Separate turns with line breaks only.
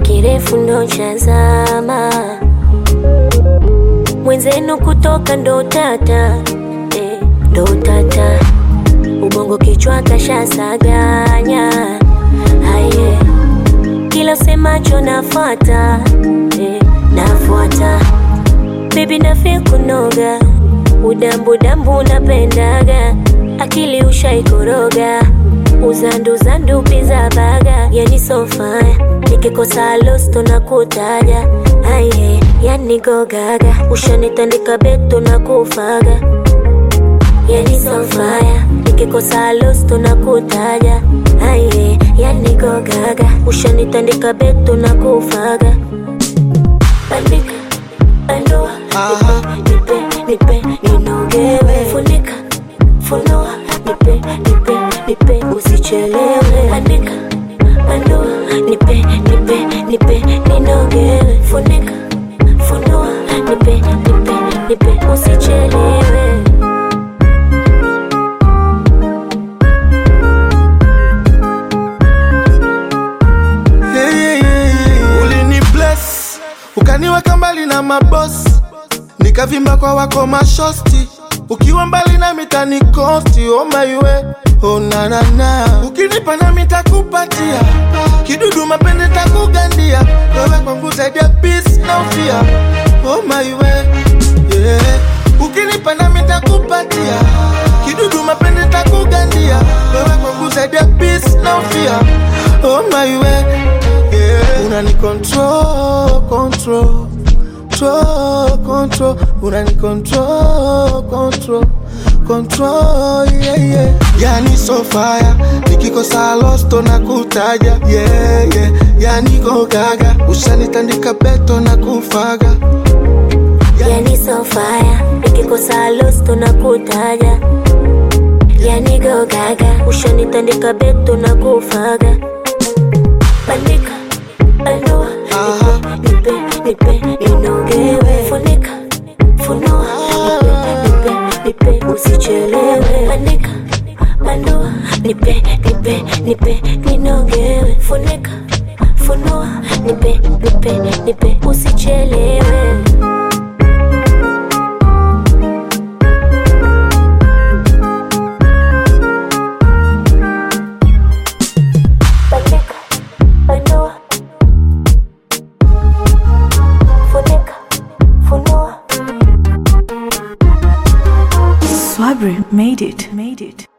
kirefu ndo chazama, mwenzenu kutoka ndo tata, ndo tata. Ubongo kichwa kashasaganya, haye kila semacho nafuata, nafuata. Baby nafe kunoga, udambu dambu napendaga, akili ushaikoroga, uzandu zandu pizza baga. Yani so fine, nikikosa losto na kutaja, haye yani go gaga, ushanitandika beto na kufaga. Yani so fire, nikikosa losto na kutaja, haye yani go gaga, ushanitandika beto na kufaga. Bandika, bandua, nipe, ninogewe. Funika, funua, nipe, usichelewe. Bandika, bandua, nipe, ninogewe. Funika, funua, nipe, usichelewe.
Ukaniweka mbali na maboss, nikavimba kwa wako mashosti. Ukiwa mbali na mitani kosti, oh my way, oh na na na. Ukinipa na mitakupatia, kidudu mapende takugandia. Wewe kwangu zaidi ya peace na ufia, oh my way, yeah. Ukinipa na mitakupatia, kidudu mapende takugandia. Wewe kwangu zaidi ya peace na ufia, oh my way, yeah. Unani control, unani control, yeah. Yani so fire, nikikosa losto na kutaja, yeah. Yani go gaga, ushanitandika beto na kufaga.
Yani so fire, nikikosa losto na kutaja, yani go gaga, ushanitandika beto na kufaga. Bandika, bandua, nipe, ninogewe. Funika, funua, nipe, usichelewe. Bandika, bandua, nipe, ninogewe. Funika, funua, nipe, usichelewe.
Swabri made it.